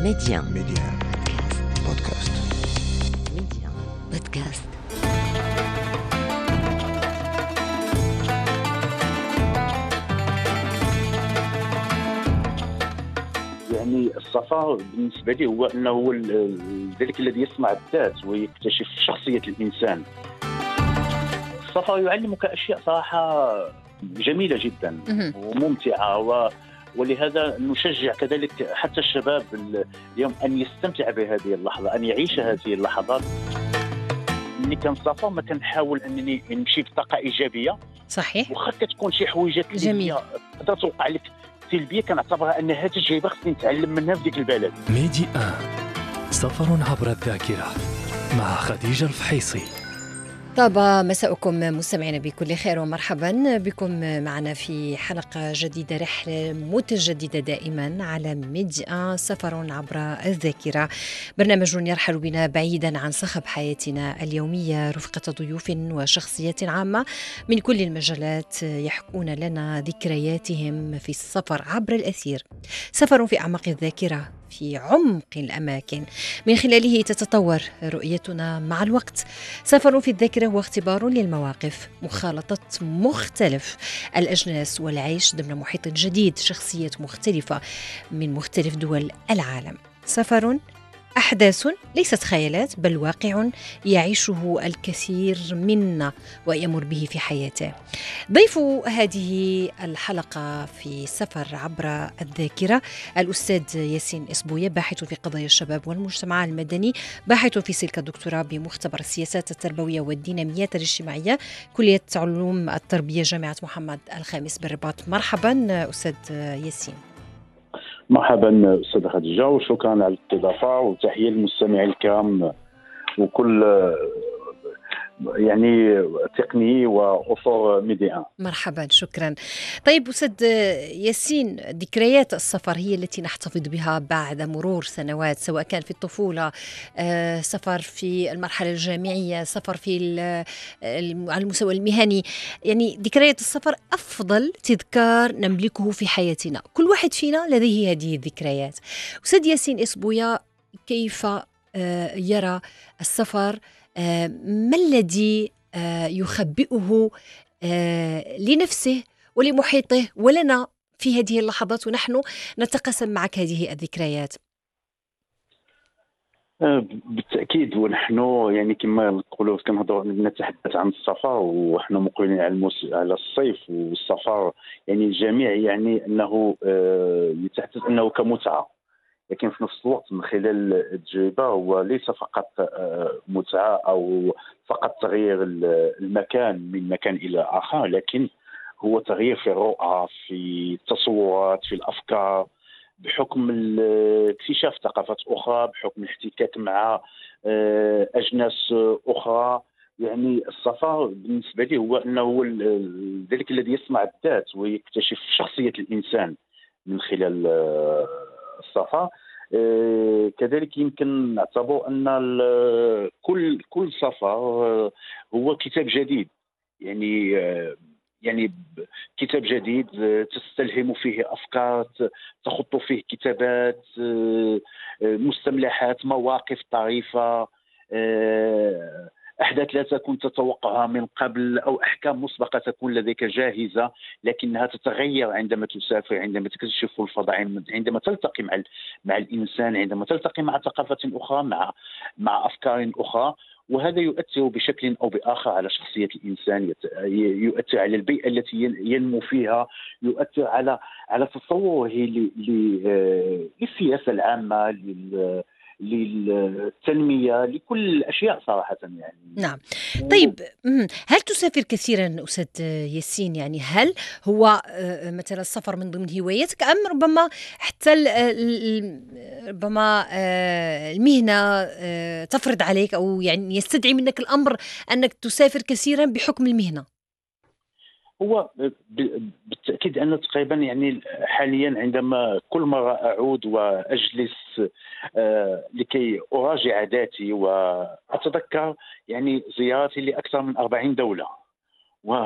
Média بودكاست. Média Podcast. يعني السفر بالنسبة لي هو أنه هو ذلك الذي يصنع الذات ويكتشف شخصية الإنسان. السفر يعلمك أشياء صراحة جميلة جدا وممتعة، ولهذا نشجع كذلك حتى الشباب اليوم أن يستمتع بهذه اللحظة، أن يعيش هذه اللحظات. ملي كنسافر ما كنحاول أنني نمشي بطاقة إيجابية، صحيح. وخا كتكون شي حويجات اللي جميل. هي تقدر توقع لك سلبية، كنعتبرها أنها تجربة خصني نتعلم منها في ديك البلد. ميدي سفر عبر الذاكرة مع خديجة الفحيصي. طاب مساءكم مستمعينا بكل خير ومرحبا بكم معنا في حلقة جديدة، رحلة متجددة دائما على ميديا سفر عبر الذاكرة، برنامج يرحل بنا بعيدا عن صخب حياتنا اليومية رفقة ضيوف وشخصيات عامة من كل المجالات يحكون لنا ذكرياتهم في السفر عبر الأثير، سفر في أعماق الذاكرة في عمق الأماكن من خلاله تتطور رؤيتنا مع الوقت. سفر في الذاكرة هو اختبار للمواقف، مخالطة مختلف الأجناس والعيش ضمن محيط جديد، شخصيات مختلفة من مختلف دول العالم. سفر أحداث ليست خيالات بل واقع يعيشه الكثير منا ويمر به في حياته. ضيف هذه الحلقة في سفر عبر الذاكرة الأستاذ ياسين إسبوية، باحث في قضايا الشباب والمجتمع المدني، باحث في سلك الدكتوراه بمختبر السياسات التربوية والديناميات الاجتماعية، كلية علوم التربية، جامعة محمد الخامس بالرباط. مرحبا أستاذ ياسين. مرحبا أستاذ خديجة، وشكرا على الاستضافة، وتحية للمستمعين الكرام وكل يعني تقني وأصول ميديا. مرحبا، شكرا. طيب أستاذ ياسين، ذكريات السفر هي التي نحتفظ بها بعد مرور سنوات، سواء كان في الطفولة، سفر في المرحلة الجامعية، سفر في على المستوى المهني. يعني ذكريات السفر أفضل تذكار نملكه في حياتنا، كل واحد فينا لديه هذه الذكريات. أستاذ ياسين إسبوية، كيف يرى السفر؟ ما الذي يخبئه لنفسه ولمحيطه ولنا في هذه اللحظات ونحن نتقاسم معك هذه الذكريات؟ بالتأكيد، ونحن يعني كما نقولوا كنهضروا نتحدث عن السفر ونحن مقبلين على الصيف والسفر، يعني الجميع يعني أنه يتحدث أنه كمتعة، لكن في نفس الوقت من خلال التجربة هو ليس فقط متعة أو فقط تغيير المكان من مكان إلى آخر، لكن هو تغيير في الرؤى، في التصورات، في الأفكار، بحكم اكتشاف ثقافات أخرى، بحكم الاحتكاك مع أجناس أخرى. يعني السفر بالنسبة لي هو أنه هو ذلك الذي يصنع الذات ويكتشف شخصية الإنسان من خلال السفر. كذلك يمكن نعتبر أن كل سفر هو كتاب جديد، يعني كتاب جديد تستلهم فيه أفكار، تخط فيه كتابات، مستملحات، مواقف طريفة، أحداث لا تكون تتوقعها من قبل، أو أحكام مسبقة تكون لديك جاهزة لكنها تتغير عندما تسافر، عندما تكتشف الفضاء، عندما تلتقي مع الإنسان، عندما تلتقي مع ثقافة أخرى، مع أفكار أخرى. وهذا يؤثر بشكل أو بآخر على شخصية الإنسان، يؤثر على البيئة التي ينمو فيها، يؤثر على تصوره للسياسة العامة، للتنمية، لكل الأشياء صراحة يعني. نعم. طيب، هل تسافر كثيرا أستاذ ياسين؟ يعني هل هو مثلا السفر من ضمن هواياتك، أم ربما حتى ربما المهنة تفرض عليك، أو يعني يستدعي منك الأمر أنك تسافر كثيرا بحكم المهنة؟ هو بالتأكيد أنه تقريبا يعني حاليا عندما كل مرة أعود وأجلس لكي أراجع ذاتي وأتذكر يعني زيارتي لأكثر من 40 دولة،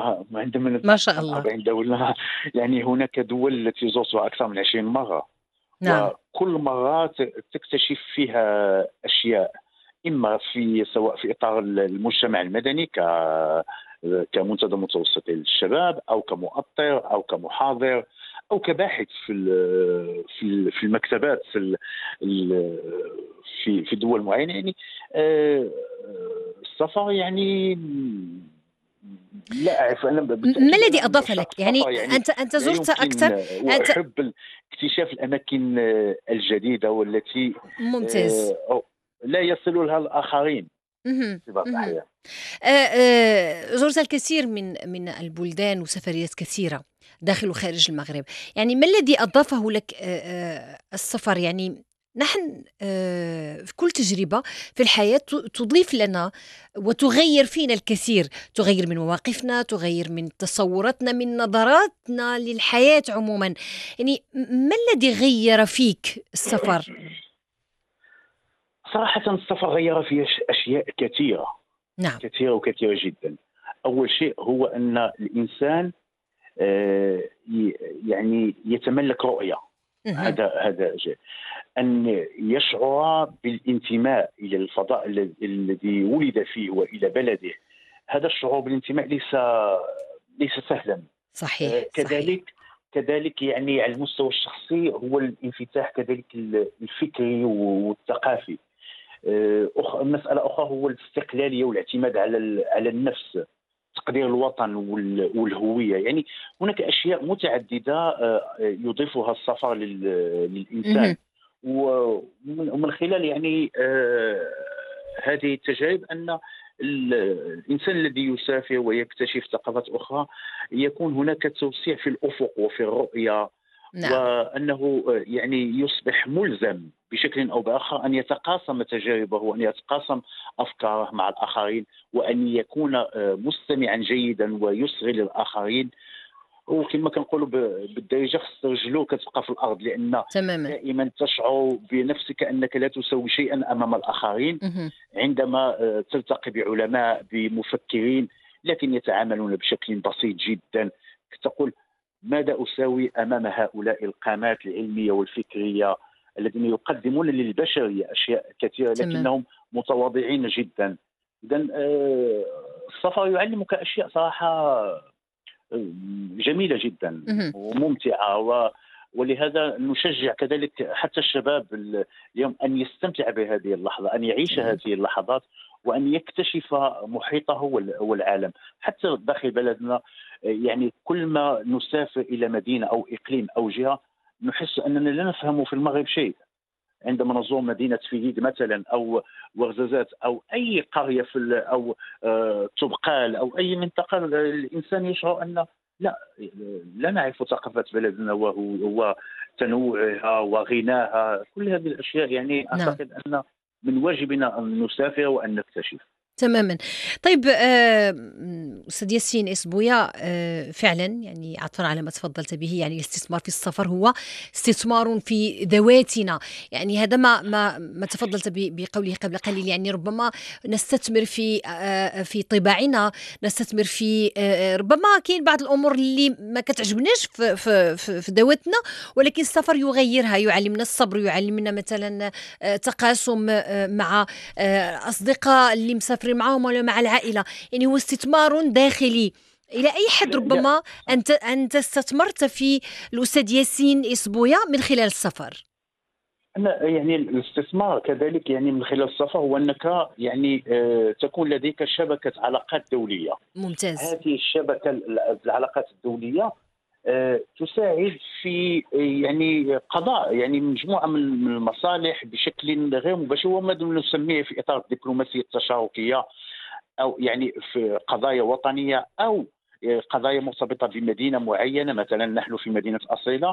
وعندما ما شاء نتكلم عن الله. 40 دولة يعني هناك دول التي زرتها أكثر من 20 مرة، نعم. وكل مرة تكتشف فيها أشياء، إما سواء في إطار المجتمع المدني كمنتدى متوسطي للشباب، أو كمؤطر، أو كمحاضر، أو كباحث في المكتبات في دول معينة. يعني السفر يعني لا أعرف أنا ما بالتأكيد الذي أنا من أضاف عشاق لك؟ يعني السفر، يعني أنت لا زرت يمكن، أكثر. أنت وأحب اكتشاف الأماكن الجديدة والتي ممتاز. لا يصل لها الآخرين مهم. في بعض مهم. الأحيان. زرت الكثير من البلدان وسفريات كثيرة داخل وخارج المغرب. يعني ما الذي أضافه لك السفر؟ يعني نحن في كل تجربة في الحياة تضيف لنا وتغير فينا الكثير، تغير من مواقفنا، تغير من تصوراتنا، من نظراتنا للحياة عموما. يعني ما الذي غير فيك السفر؟ صراحة السفر غير في أشياء كثيرة نعم. كثيرة وكثيرة جدا. أول شيء هو أن الإنسان يعني يتملك رؤية. مهم. هذا شيء، أن يشعر بالانتماء إلى الفضاء الذي ولد فيه وإلى بلده. هذا الشعور بالانتماء ليس سهلا. صحيح صحيح. كذلك يعني على المستوى الشخصي هو الانفتاح كذلك الفكري والثقافي. مسألة أخرى هو الاستقلالية والاعتماد على النفس، تقدير الوطن والهوية. يعني هناك أشياء متعددة يضيفها السفر للإنسان. مهم. ومن خلال يعني هذه التجارب أن الإنسان الذي يسافر ويكتشف ثقافات أخرى يكون هناك توسيع في الأفق وفي الرؤية، نعم. وأنه يعني يصبح ملزم بشكل أو بآخر أن يتقاسم تجاربه وأن يتقاسم أفكاره مع الآخرين، وأن يكون مستمعا جيدا ويصغي للآخرين. وكما كنقولوا بالدارجه خص رجلو كتبقى في الارض، لان تماما. دائما تشعر بنفسك انك لا تسوي شيئا امام الاخرين مهم. عندما تلتقي بعلماء بمفكرين لكن يتعاملون بشكل بسيط جدا. تقول ماذا اساوي امام هؤلاء القامات العلميه والفكريه الذين يقدمون للبشريه اشياء كثيره تمام. لكنهم متواضعين جدا. اذا السفر يعلمك اشياء صراحه جميلة جدا مهم. وممتعة، ولهذا نشجع كذلك حتى الشباب اليوم أن يستمتع بهذه اللحظة، أن يعيش تمام. هذه اللحظات وأن يكتشف محيطه والعالم حتى داخل بلدنا. يعني كل ما نسافر إلى مدينة أو إقليم أو جهة نحس أننا لا نفهم في المغرب شيء. عندما نزور مدينة فيليد مثلا أو ورزازات أو أي قرية أو تبقال أو أي منطقة، الإنسان يشعر أن لا نعرف ثقافة بلدنا وتنوعها وغناها. كل هذه الأشياء يعني نعم. أعتقد أن من واجبنا أن نسافر وأن نكتشف. تماما. طيب أستاذ ياسين إسبويا، فعلا يعني عطفا على ما تفضلت به، يعني الاستثمار في السفر هو استثمار في ذواتنا. يعني هذا ما تفضلت بقوله قبل قليل. يعني ربما نستثمر في طباعنا، نستثمر في ربما كاين بعض الأمور اللي ما كتعجبناش في ذواتنا، ولكن السفر يغيرها، يعلمنا الصبر، يعلمنا مثلا تقاسم مع أصدقاء اللي مسافرين معهم ولا مع العائلة. يعني هو استثمار داخلي. إلى أي حد لا ربما أنت استثمرت في الأستاذ ياسين إسبويا من خلال السفر؟ أنا يعني الاستثمار كذلك يعني من خلال السفر هو أنك يعني تكون لديك شبكة علاقات دولية. ممتاز. هذه الشبكة العلاقات الدولية تساعد في يعني قضاء يعني مجموعة من المصالح بشكل غير مباشر، وما نسميه في إطار الدبلوماسية التشاركية، أو يعني في قضايا وطنية أو قضايا مرتبطة بمدينة معينة. مثلا نحن في مدينة أصيلة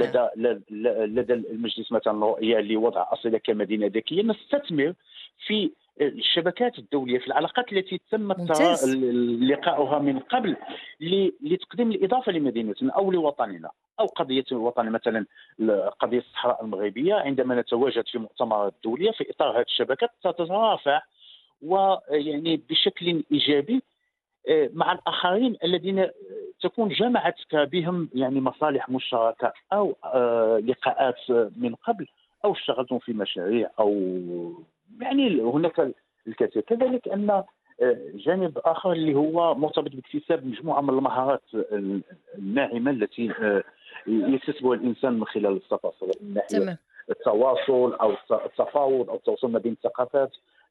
لدى المجلس مثلا رؤية لوضع أصيلة كمدينة ذكية. نستثمر في الشبكات الدولية في العلاقات التي تم ممتاز. لقاؤها من قبل لتقديم الإضافة لمدينتنا أو لوطننا أو قضية الوطن. مثلا قضية الصحراء المغربية عندما نتواجد في مؤتمرات دولية في إطار هذه الشبكات تترافع ويعني بشكل إيجابي مع الآخرين الذين تكون جمعتك بهم يعني مصالح مشتركة أو لقاءات من قبل، أو اشتغلتم في مشاريع، أو يعني هناك الكثير. كذلك أن جانب آخر اللي هو مرتبط باكتساب مجموعة من المهارات الناعمة التي يكتسبها الإنسان من خلال السفر، سواء من ناحية تمام. التواصل أو التفاوض أو التواصل ما بين الثقافات،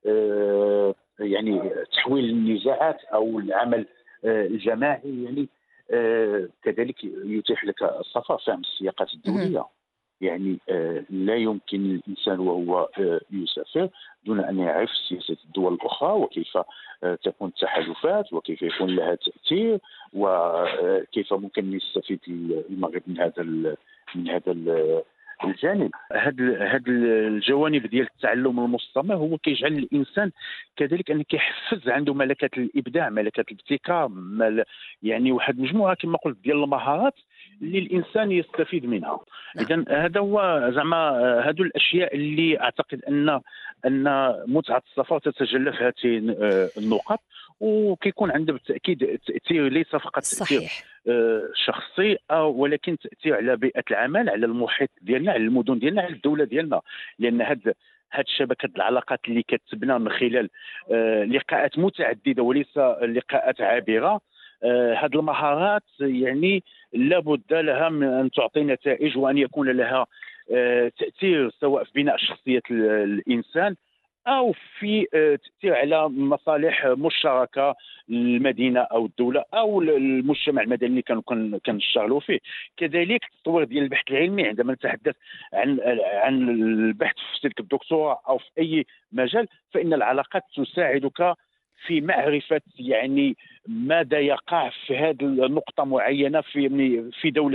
يعني تحويل النزاعات أو العمل الجماعي. يعني كذلك يتيح لك السفر فهم السياقات الدولية. يعني لا يمكن الإنسان وهو يسافر دون أن يعرف سياسة الدول الأخرى، وكيف تكون التحالفات، وكيف يكون لها تأثير، وكيف ممكن يستفيد المغرب من هذا الجانب. هاد الجوانب ديال التعلم المستمر هو كيجعل الانسان كذلك ان كيحفز عنده ملكه الابداع، ملكه الابتكار، يعني واحد مجموعه كما قلت ديال المهارات اللي الانسان يستفيد منها. اذا هذا هو زعما هادو الاشياء اللي اعتقد ان متعه السفر تتجلى في هاتين النقط، وكيكون عنده بالتاكيد تاثير ليس فقط تاثير شخصي، ولكن تاثير على بيئه العمل، على المحيط ديالنا، على المدن ديالنا، على الدوله ديالنا. لان هاد شبكه العلاقات اللي كتبنى من خلال لقاءات متعدده وليس لقاءات عابره، هاد المهارات يعني لابد لها من ان تعطي نتائج، وان يكون لها تاثير سواء في بناء شخصيه الانسان أو في تأثير على مصالح مشتركة للمدينة أو الدولة أو المجتمع المدني اللي كنشتغلوا فيه. كذلك التطوير ديال البحث العلمي، عندما نتحدث عن البحث في سلك الدكتوراه أو في أي مجال، فإن العلاقات تساعدك في معرفة يعني ماذا يقع في هذه النقطة معينة في دولة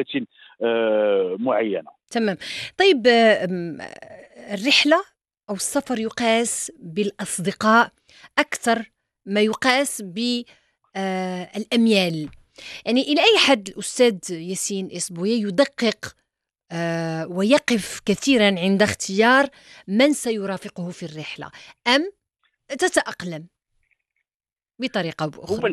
معينة. تمام. طيب، الرحلة أو السفر يقاس بالأصدقاء أكثر ما يقاس بالأميال. يعني إلى أي حد الأستاذ ياسين إسبوية يدقق ويقف كثيرا عند اختيار من سيرافقه في الرحلة، أم تتأقلم بطريقة أو بأخرى؟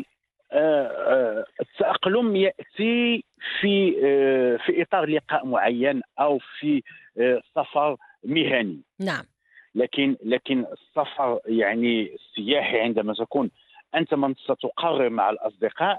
التأقلم يأتي في إطار لقاء معين أو في سفر مهني. نعم. لكن السفر يعني السياحي، عندما تكون أنت من ستقرر مع الأصدقاء،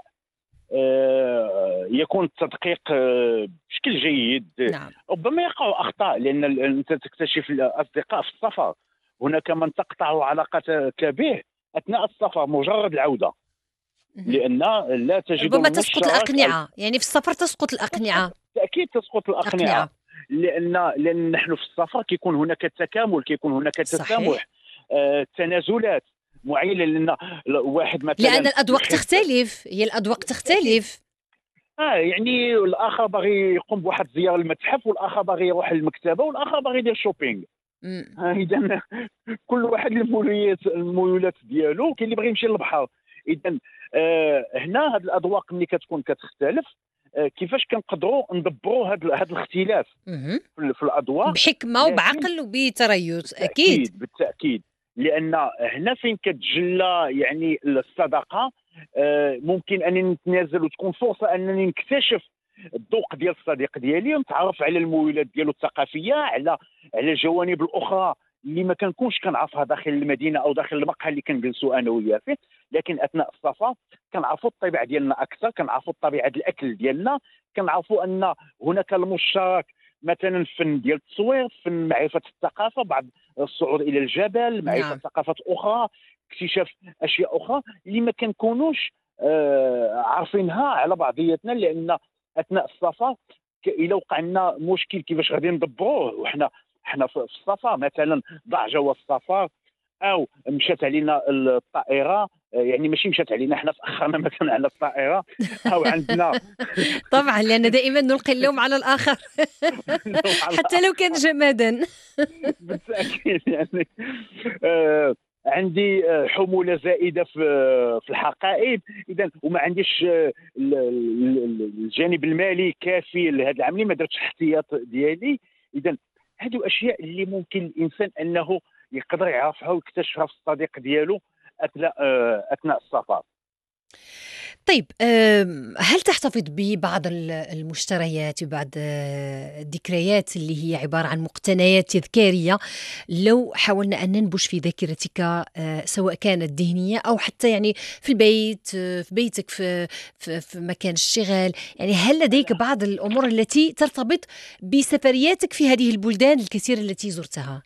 يكون التدقيق بشكل جيد. نعم. ربما يقع أخطاء، لأن أنت تكتشف الأصدقاء في السفر. هناك من تقطع علاقتك به أثناء السفر مجرد العودة، لأن لا تجد ربما تسقط الأقنعة. يعني في السفر تسقط الأقنعة. بالتأكيد تسقط الأقنعة. لأن نحن في السفر كيكون هناك تكامل، كيكون هناك تسامح، تنازلات معينة. لأن واحد مثلا لأن الأذواق تختلف، هي الأذواق تختلف. يعني الآخر باغي يقوم بواحد الزيارة للمتحف، والآخر باغي يروح للمكتبة، والآخر باغي يدير شوبينغ. إذا كل واحد الميولات ديالو. كاين اللي باغي يمشي للبحر. إذا هنا هاد الأذواق ملي كتكون كتختلف، كيفاش كنقدروا ندبروا هذا الاختلاف في الأذواق بحكمة وبعقل وبتريث. أكيد بالتأكيد. لأن هنا فين كتجلى يعني الصداقة. ممكن أنني نتنازل وتكون فرصة أنني نكتشف الذوق ديال الصديق ديالي، ونتعرف على الميولات ديالو الثقافية، على الجوانب الأخرى اللي ما كنكونش كنعرفها داخل المدينة أو داخل المقهى اللي كنجلسوا أنا وياه فيه. لكن أثناء السفر كنعرفوا الطبيعة ديالنا أكثر، كنعرفوا طبيعة الأكل ديالنا، كنعرفوا أن هناك المشترك مثلا فن ديال التصوير، فن معرفة الثقافة، بعض الصعود إلى الجبل، معرفة ثقافات أخرى، اكتشاف أشياء أخرى اللي ما كنكونوش عارفينها على بعضياتنا. لأن أثناء السفر إلا وقع لنا مشكل كيفاش غادي ندبروه، وحنا في السفر مثلا ضاع جواز السفر او مشات علينا الطائره، يعني ماشي مشات علينا، حنا تاخرنا مثلا على الطائره، او عندنا طبعا، لان دائما نلقي اللوم على الاخر حتى لو كان جمادا. بالتاكيد. يعني عندي حموله زائده في الحقائب، اذا وما عنديش الجانب المالي كافي لهذا العمليه، ما درتش احتياط ديالي. اذا هذه اشياء اللي ممكن الانسان انه يقدر يعرفها ويكتشفها في الصديق ديالو اثناء السفر. طيب هل تحتفظ ببعض المشتريات وبعض الذكريات اللي هي عبارة عن مقتنيات تذكارية لو حاولنا أن ننبش في ذاكرتك سواء كانت ذهنية أو حتى يعني في البيت في بيتك في مكان الشغل، يعني هل لديك بعض الأمور التي ترتبط بسفرياتك في هذه البلدان الكثيرة التي زرتها؟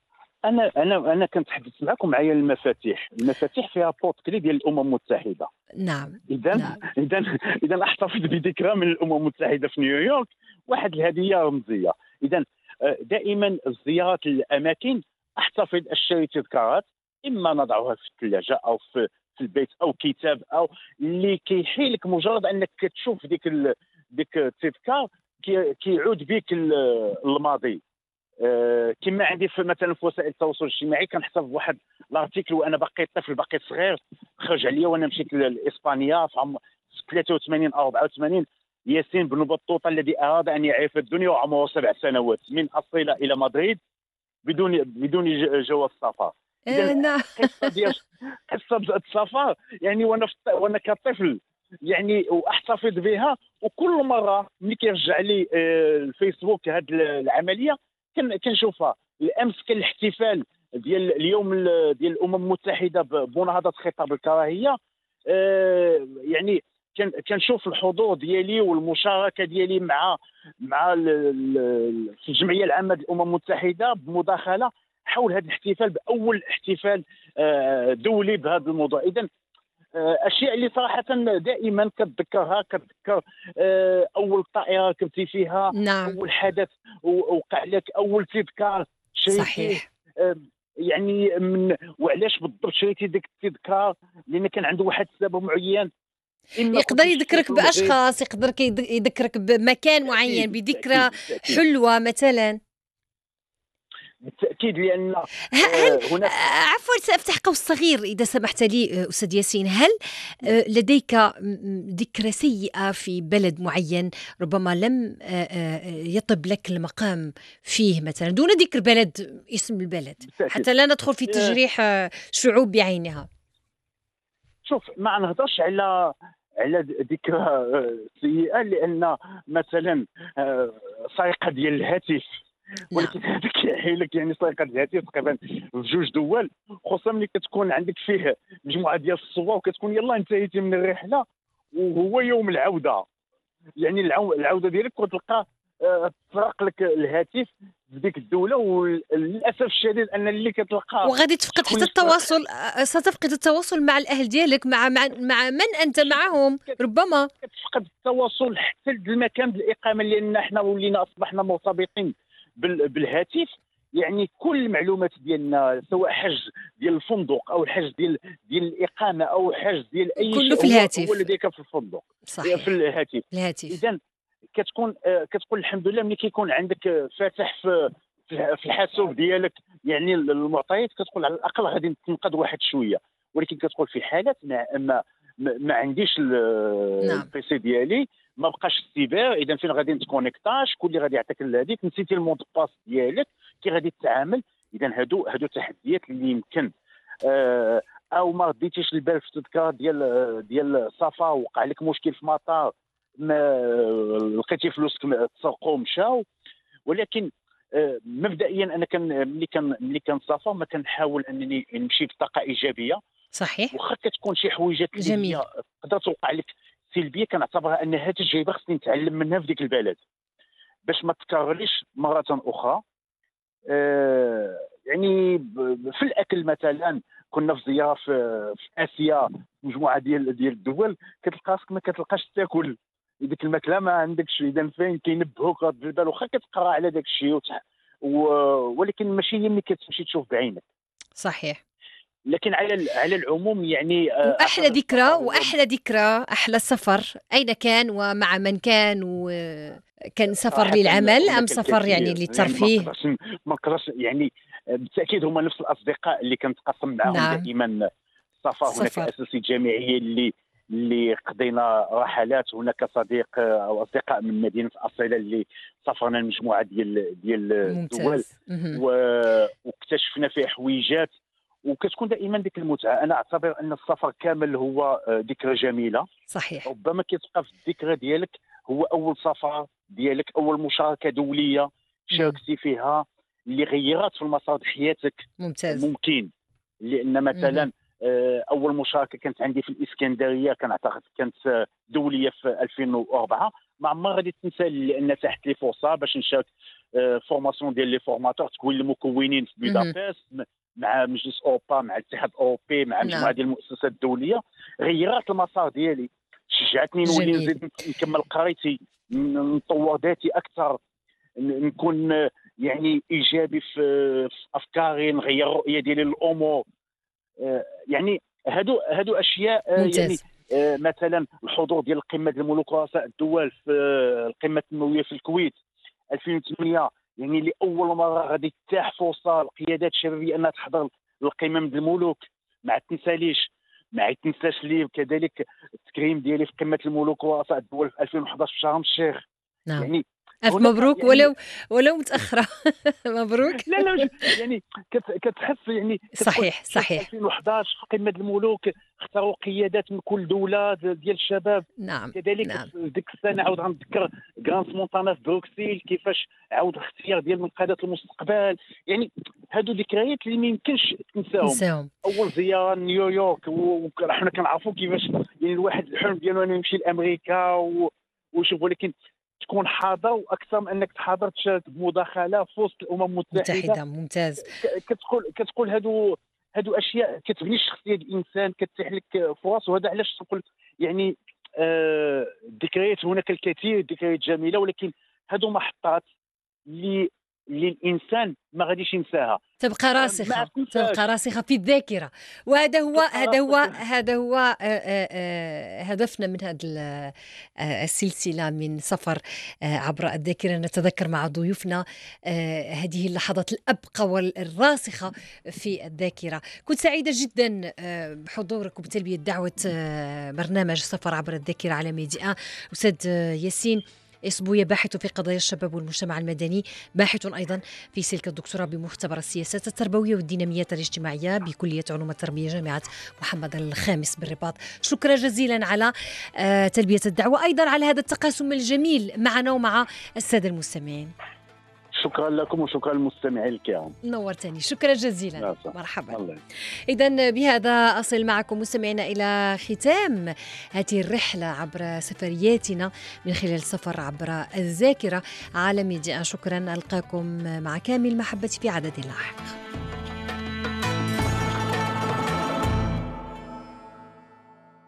انا كنتحدث معكم معايا المفاتيح فيها بورت كلي ديال الامم المتحده. نعم. اذا نعم. اذا احتفظ بذكرى من الامم المتحده في نيويورك، واحد الهديه رمزيه. اذا دائما الزيارات للاماكن احتفظ، اشتري تذكارات، اما نضعها في الثلاجه او في البيت، او كتاب، او اللي كيحيلك مجرد انك تشوف ديك التذكار كيعود بك الماضي. كما عندي في مثلا في وسائل التواصل الاجتماعي كنحتفظ بواحد الارتيكل وانا باقي طفل، باقي صغير، خرج عليا وانا مشيت لاسبانيا في عام 83 او 84. ياسين بن بطوطه الذي اراد ان يعرف الدنيا وعمره 7 سنوات، من اصيله الى مدريد بدون جواز سفر. نعم. قصه السفر يعني وانا كطفل يعني، واحتفظ بها. وكل مره ملي كيرجع لي الفيسبوك هذه العمليه كنشوفها. الامس كان الاحتفال ديال اليوم ديال الامم المتحده بمناهضه خطاب الكراهيه. يعني كنشوف الحضور ديالي والمشاركه ديالي مع في الجمعيه العامه للامم المتحده بمداخله حول هذا الاحتفال، باول احتفال دولي بهذا الموضوع. اذا اشياء اللي صراحه دائما كتذكر اول طائره ركبتي فيها. نعم. اول حدث وقع لك، اول تذكار شريتيه. صحيح. يعني وعلاش بالضبط شريتي ديك التذكار؟ لان كان عنده واحد السبب معين. يقدر يذكرك باشخاص، يقدر يذكرك بمكان معين، بذكرى حلوه مثلا. بالتاكيد، لان هل عفوا سافتح قوس صغير اذا سمحت لي استاذ ياسين، هل لديك ذكرى سيئه في بلد معين ربما لم يطب لك المقام فيه، مثلا دون ذكر بلد، اسم البلد، حتى لا ندخل في تجريح شعوب بعينها؟ شوف، ما نهضرش على ذكرى سيئه، لان مثلا سرقه ديال الهاتف، ولكن هذا كيحيلك يعني سرقه الهاتف تقريبا في 2 دول، خصوصا ملي كتكون عندك فيه مجموعه ديال الصور وكتكون يلاه انتهيتي من الرحله وهو يوم العوده. يعني العوده ديالك كتلقى تسرق لك الهاتف في ديك الدوله، وللاسف الشديد ان اللي كتلقى وغادي تفقد حتى التواصل، ستفقد التواصل مع الاهل ديالك، مع من انت معهم، ربما كتفقد التواصل حتى المكان الاقامه، لان احنا ولينا اصبحنا مرتبطين بالهاتف. يعني كل المعلومات ديالنا، سواء حجز ديال الفندق او حجز ديال الاقامه او حجز ديال اي كله شيء، في الهاتف، هو لديك في الفندق. صحيح. في الهاتف. اذا كتكون الحمد لله ملي كيكون عندك فاتح في الحاسوب ديالك يعني المعطيات، كتقول على الاقل غادي نتنقذ واحد شويه. ولكن كتقول في حالات ما عنديش البيسي ديالي، ما بقاش السيبر، اذا فين غادي نتكونيكتا؟ شكون اللي غادي يعطيك هذيك؟ نسيتي المود باس ديالك، كي غادي تتعامل؟ اذا هادو تحديات اللي يمكن او ما رديتيش البال في التذكار ديال السفر، وقع لك مشكل في مطار، لقيتي فلوسك تسرقوا مشاو. ولكن مبدئيا انا ملي كنسافر ما كنحاول انني نمشي بطاقه ايجابيه. صحيح. واخا كتكون شي حويجات اللي هي تقدر توقع لك سلبيه، كنعتبرها انها تجربه خصني نتعلم منها في ديك البلد باش ما تكررليش مره اخرى. يعني في الاكل مثلا، كنا في زياره في اسيا، مجموعه ديال الدول، كتلقى راسك ما كتلقاش تاكل ديك الماكله، ما عندكش. اذا فين كينبهوك رد البال، واخا كتقرا على داك الشيء ولكن ماشي هي ملي كتمشي تشوف بعينك. صحيح. لكن على العموم يعني احلى ذكرى احلى سفر اين كان ومع من كان؟ وكان سفر للعمل ام سفر يعني للترفيه؟ يعني ما نقدرش يعني بالتاكيد هما نفس الاصدقاء اللي كنتقاسم معهم. نعم. دائما السفر. هناك اساتذه جامعيه اللي قضينا رحلات. هناك صديق او اصدقاء من مدينه اصيله اللي سافرنا مجموعه ديال الدول واكتشفنا فيه حويجات وكتكون دائما ديك المتعه. انا اعتبر ان السفر كامل هو ذكرى جميله. صحيح. ربما كتبقى في الذكرى ديالك هو اول سفر ديالك، اول مشاركه دوليه شاركتي فيها اللي غيرت في المسار ديال حياتك. ممتاز. ممكن لان مثلا اول مشاركه كانت عندي في الاسكندريه، كان اعتقد كانت دوليه في 2004. ما عمر غادي تنسى لان تحت لي فرصه باش نشارك فورماسيون ديال لي فورماتور تكوين المكونين في بودابست مع مجلس اوروبا، مع الاتحاد الاوروبي، مع مجموعه ديال المؤسسات الدوليه. غيرت المسار ديالي، شجعتني نولي نزيد نكمل قرايتي، نطور ذاتي اكثر، نكون يعني ايجابي في افكاري، نغير الرؤيه ديالي للامور. يعني هادو اشياء ممتاز. يعني مثلا الحضور ديال القمه ديال الملوك ورؤساء الدول في القمه التنمويه في الكويت 2008، يعني لاول مره غادي تتاح فرصه للقيادات الشبابيه انها تحضر القمم ديال الملوك. ما تنساش لي كذلك التكريم ديالي في قمه الملوك ورؤساء الدول في 2011 في شرم الشيخ. نعم. يعني ألف مبروك، يعني ولو متأخرة. مبروك. لا يعني كتحس يعني صحيح 2011 في قمة الملوك اختاروا قيادات من كل دولة ديال الشباب. نعم. كذلك ديك السنة عاود غنذكر غرانس مونتانا في بروكسيل، كيفاش عاود اختيار ديال من قادة المستقبل. يعني هادو ذكريات اللي ما يمكنش تنساهم. أول زيارة نيويورك، وحنا كنعرفوا كيفاش يعني الواحد الحلم ديالو انه يمشي لأمريكا وشوف، ولكن تكون حاضر واكثر من انك تحاضر تشارك بمداخله في وسط الامم المتحده. ممتاز. كتقول هادو اشياء كتبني الشخصيه ديال الانسان، كتتيح لك فرص. وهذا علاش نقول يعني الذكريات هناك الكثير ذكريات جميله، ولكن هادو محطات اللي الانسان ما غاديش ينساها، تبقى راسخة في الذاكرة. وهذا هو هدفنا من هذه السلسلة من سفر عبر الذاكرة. نتذكر مع ضيوفنا هذه اللحظات الأبقى والراسخة في الذاكرة. كنت سعيدة جدا بحضورك وبتلبية دعوة برنامج سفر عبر الذاكرة على ميديا. أستاذ ياسين إصبوية، باحث في قضايا الشباب والمجتمع المدني، باحث أيضا في سلك الدكتوراه بمختبر السياسات التربوية والديناميات الاجتماعية بكلية علوم التربية جامعة محمد الخامس بالرباط. شكرا جزيلا على تلبية الدعوة، أيضا على هذا التقاسم الجميل معنا ومع السادة المستمعين. شكرا لكم وشكرا للمستمعين الكرام. نورتني، شكرا جزيلا. مرحبا. إذن بهذا أصل معكم مستمعينا إلى ختام هذه الرحلة عبر سفرياتنا من خلال سفر عبر الذاكرة على ميديا. شكرا، ألقاكم مع كامل محبتي في عدد لاحق.